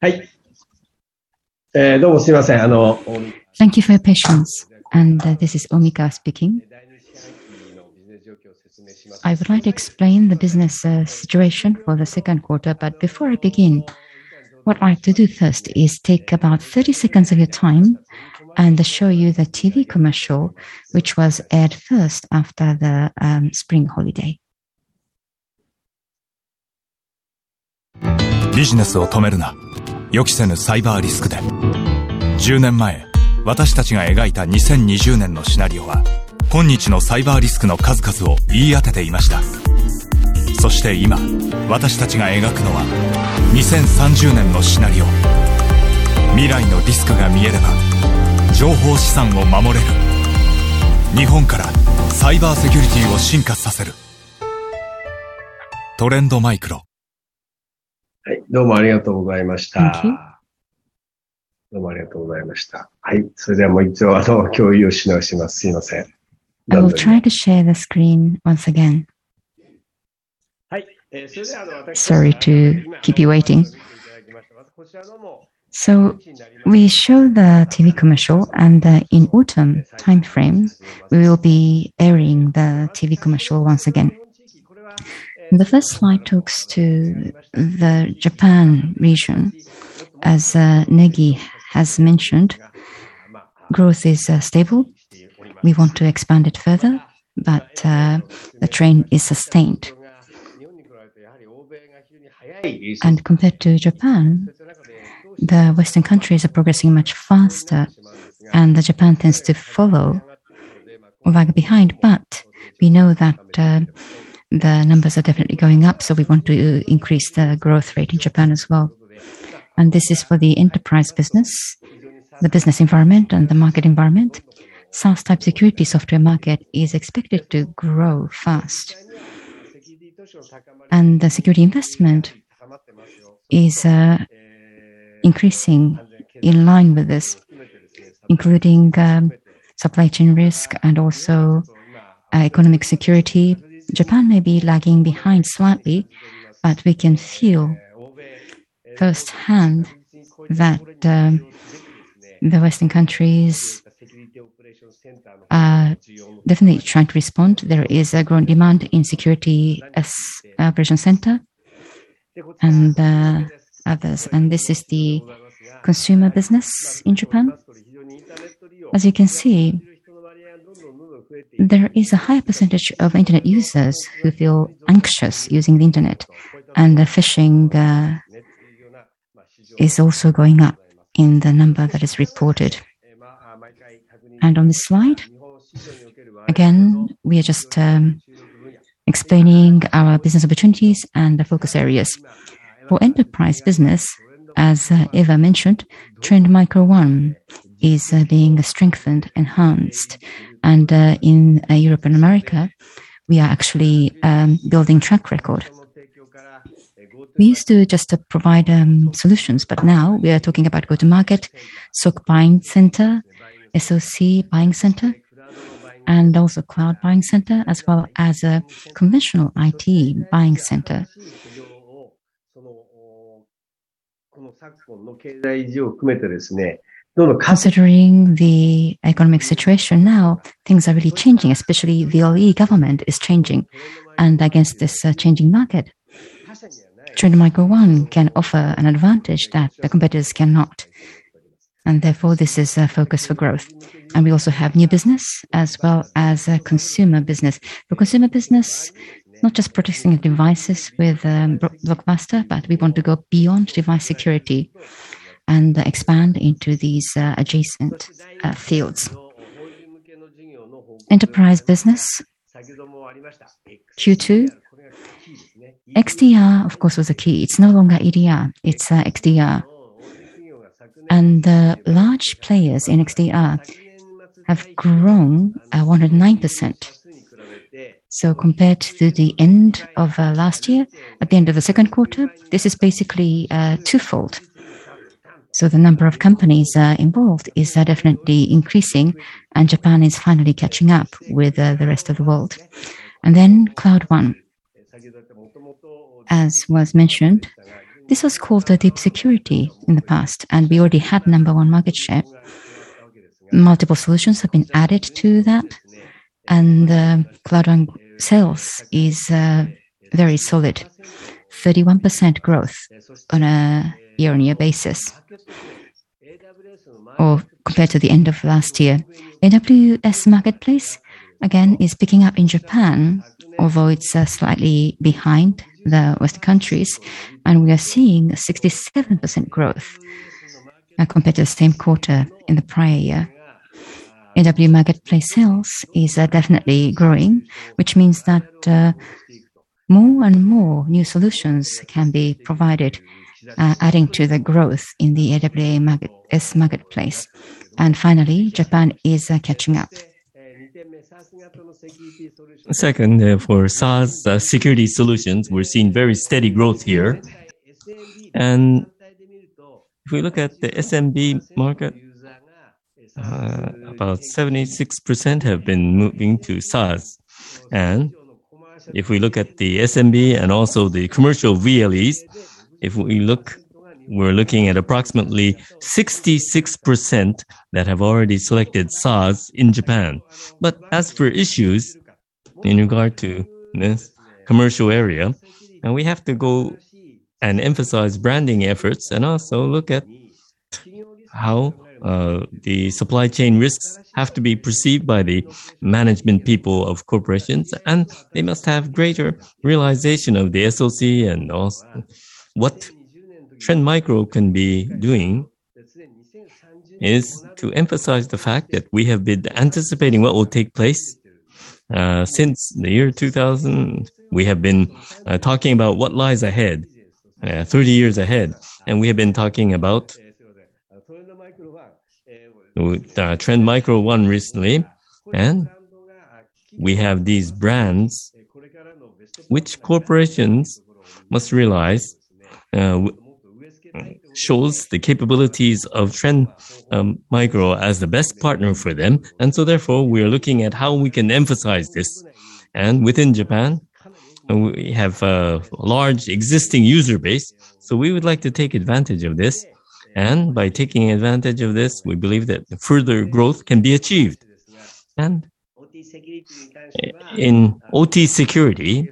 はい。どうもすみません。 Thank you for your patience. And this is Omika speaking. I would like to explain the business situation for the second quarter, but before I begin, what I'd like to do first is take about 30 seconds of your time and show you the TV commercial, which was aired first after the spring holiday. ビジネスを止めるな。予期せぬサイバーリスクで。10年前、私たちが描いた2020年のシナリオは、今日のサイバーリスクの数々を言い当てていました。そして今、私たちが描くのは、2030年のシナリオ。未来のリスクが見えれば、情報資産を守れる。日本からサイバーセキュリティを進化させる。トレンドマイクロ。 はい、どうもありがとうございました。どうもありがとうございました。はい、それではもう一度共有をし直します。すいません。 I will try to share the screen once again. はい、それでは Sorry to keep you waiting. So we show the TV commercial, and in autumn time frame, we will be airing the TV commercial once again. The first slide talks to the Japan region. As Negi has mentioned, growth is stable. We want to expand it further, but the trend is sustained. And compared to Japan, the Western countries are progressing much faster, and Japan tends to follow or lag behind. But we know that the numbers are definitely going up, so we want to increase the growth rate in Japan as well. And this is for the enterprise business, the business environment and the market environment. SaaS-type security software market is expected to grow fast. And the security investment is increasing in line with this, including supply chain risk and also economic security. Japan may be lagging behind slightly, but we can feel firsthand that the Western countries are definitely trying to respond. There is a growing demand in security operation center and others. And this is the consumer business in Japan. As you can see, there is a higher percentage of internet users who feel anxious using the internet, and the phishing is also going up in the number that is reported. And on this slide, again, we are just explaining our business opportunities and the focus areas. For enterprise business, as Eva mentioned, Trend Micro 1 is being strengthened, enhanced. And in Europe and America, we are actually building track record. We used to just provide solutions, but now we are talking about go-to-market, SOC buying center, SOC buying center, and also cloud buying center, as well as a conventional IT buying center. Considering the economic situation now, things are really changing, especially VLE government is changing. And against this changing market, Trend Micro 1 can offer an advantage that the competitors cannot. And therefore, this is a focus for growth. And we also have new business as well as a consumer business. For consumer business, not just protecting devices with Blockbuster, but we want to go beyond device security and expand into these adjacent fields. Enterprise business, Q2, XDR, of course, was a key. It's no longer EDR, it's XDR. And the large players in XDR have grown 109%. So compared to the end of last year, at the end of the second quarter, this is basically twofold. So the number of companies involved is definitely increasing, and Japan is finally catching up with the rest of the world. And then Cloud One. As was mentioned, This was called deep security in the past, and we already had number one market share. Multiple solutions have been added to that, and Cloud One sales is very solid, 31% growth on a year-on-year basis, or compared to the end of last year. AWS Marketplace, again, is picking up in Japan, although it's slightly behind the Western countries, and we are seeing a 67% growth compared to the same quarter in the prior year. AWS Marketplace sales is definitely growing, which means that more and more new solutions can be provided, adding to the growth in the AWS Marketplace. And finally, Japan is catching up. Second, for SaaS security solutions, we're seeing very steady growth here. And if we look at the SMB market, about 76% have been moving to SaaS. And if we look at the SMB and also the commercial VLEs, if we look, we're looking at approximately 66% that have already selected SaaS in Japan. But as for issues in regard to this commercial area, and we have to go and emphasize branding efforts and also look at how the supply chain risks have to be perceived by the management people of corporations, and they must have greater realization of the SOC and also what Trend Micro can be doing is to emphasize the fact that we have been anticipating what will take place since the year 2000. We have been talking about what lies ahead, 30 years ahead, and we have been talking about Trend Micro One recently, and we have these brands which corporations must realize shows the capabilities of Trend Micro as the best partner for them, and so therefore we are looking at how we can emphasize this. And within Japan, we have a large existing user base, so we would like to take advantage of this. And by taking advantage of this, we believe that further growth can be achieved. And in OT security,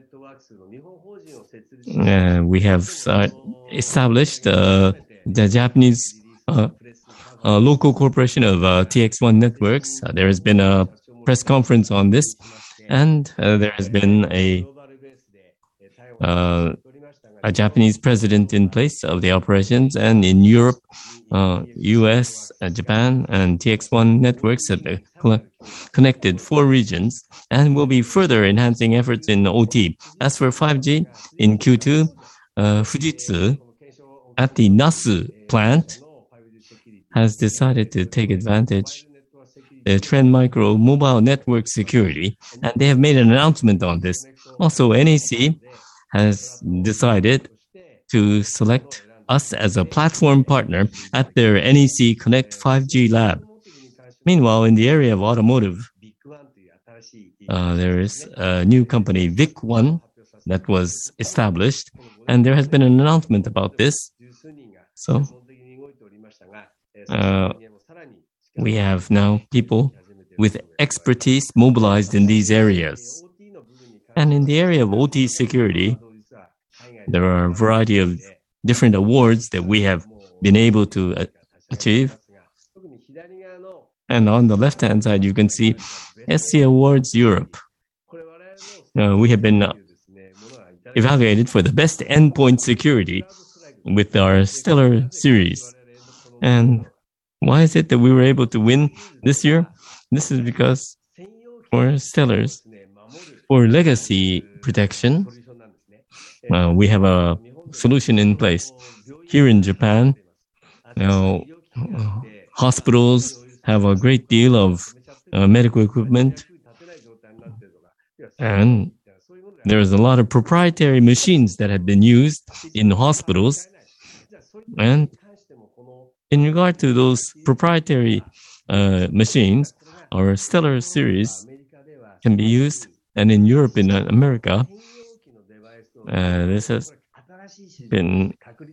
we have established the Japanese local corporation of TX1 Networks. There has been a press conference on this, and there has been a Japanese president in place of the operations, and in Europe, US, Japan, and TX1 Networks have connected 4 regions and will be further enhancing efforts in OT. As for 5G, in Q2, Fujitsu at the Nasu plant has decided to take advantage of the Trend Micro mobile network security, and they have made an announcement on this. Also, NEC has decided to select us as a platform partner at their NEC Connect 5G lab. Meanwhile, in the area of automotive, there is a new company, VIC-1, that was established, and there has been an announcement about this. So, we have now people with expertise mobilized in these areas. And in the area of OT security, there are a variety of different awards that we have been able to achieve. And on the left-hand side, you can see SC Awards Europe. We have been evaluated for the best endpoint security with our Stellar series. And why is it that we were able to win this year? This is because for Stellars, for legacy protection, we have a solution in place. Here in Japan, now hospitals have a great deal of medical equipment, and there's a lot of proprietary machines that have been used in hospitals. And in regard to those proprietary machines, our Stellar series can be used. And in Europe, in America, this is been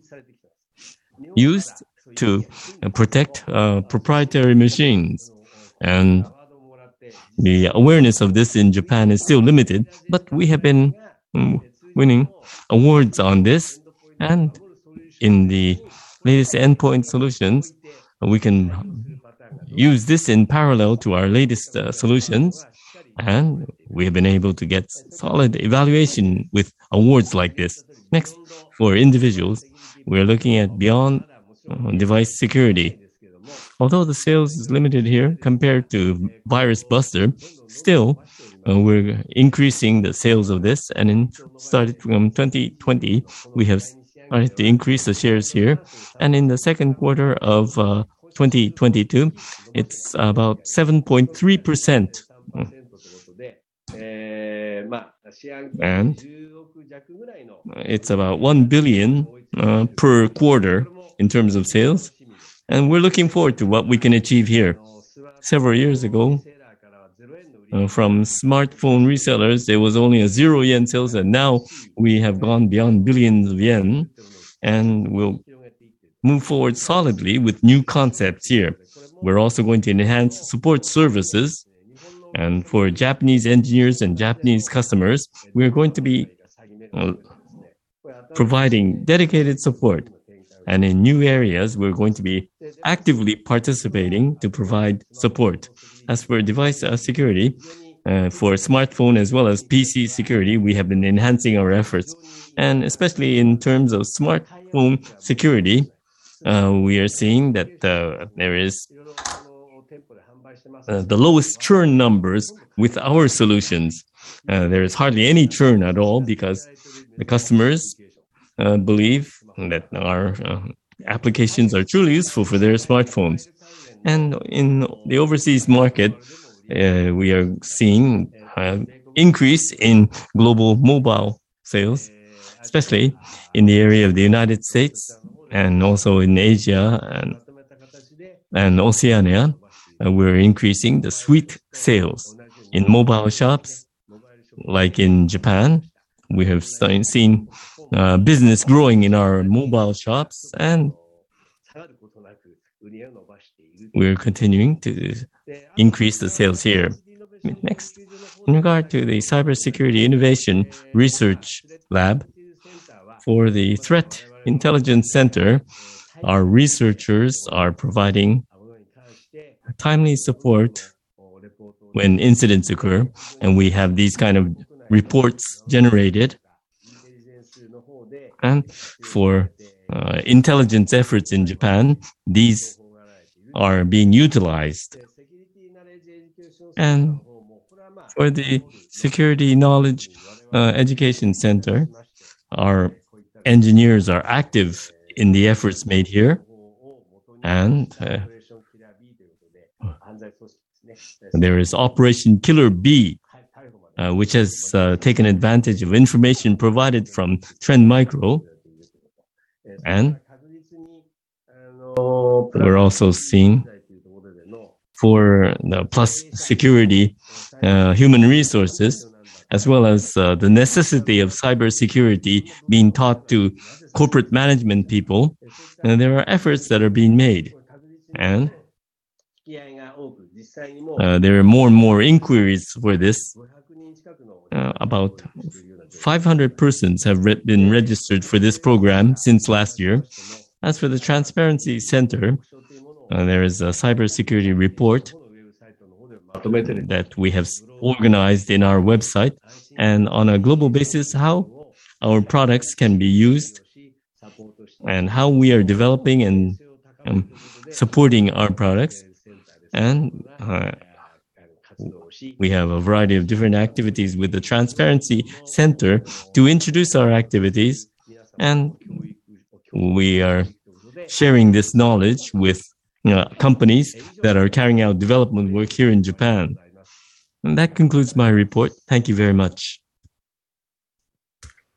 used to protect proprietary machines. And the awareness of this in Japan is still limited, but we have been winning awards on this. And in the latest endpoint solutions, we can use this in parallel to our latest solutions. And we have been able to get solid evaluation with awards like this. Next, for individuals, we're looking at beyond device security. Although the sales is limited here compared to Virus Buster, still we're increasing the sales of this. And started from 2020, we have started to increase the shares here. And in the second quarter of 2022, it's about 7.3%. And it's about 1 billion per quarter in terms of sales. And we're looking forward to what we can achieve here. Several years ago, from smartphone resellers, there was only a 0 yen sales, and now we have gone beyond billions of yen, and we'll move forward solidly with new concepts here. We're also going to enhance support services. And for Japanese engineers and Japanese customers, we're going to be providing dedicated support. And in new areas, we're going to be actively participating to provide support. As for device security, for smartphone as well as PC security, we have been enhancing our efforts. And especially in terms of smartphone security, we are seeing that there is the lowest churn numbers with our solutions. There is hardly any churn at all because the customers believe that our applications are truly useful for their smartphones. And in the overseas market, we are seeing increase in global mobile sales, especially in the area of the United States and also in Asia and Oceania. We're increasing the suite sales in mobile shops, like in Japan. We have seen business growing in our mobile shops, and we're continuing to increase the sales here. Next, in regard to the Cybersecurity Innovation Research Lab, for the Threat Intelligence Center, our researchers are providing timely support when incidents occur, and we have these kind of reports generated. And for intelligence efforts in Japan, these are being utilized. And for the Security Knowledge Education Center, our engineers are active in the efforts made here. And there is Operation Killer B, which has taken advantage of information provided from Trend Micro. And we're also seeing for the Plus Security human resources, as well as the necessity of cybersecurity being taught to corporate management people. And there are efforts that are being made. And there are more and more inquiries for this. About 500 persons have been registered for this program since last year. As for the Transparency Center, there is a cybersecurity report that we have organized in our website, and on a global basis, how our products can be used and how we are developing and supporting our products. And we have a variety of different activities with the Transparency Center to introduce our activities, and we are sharing this knowledge with companies that are carrying out development work here in Japan. And that concludes my report. Thank you very much.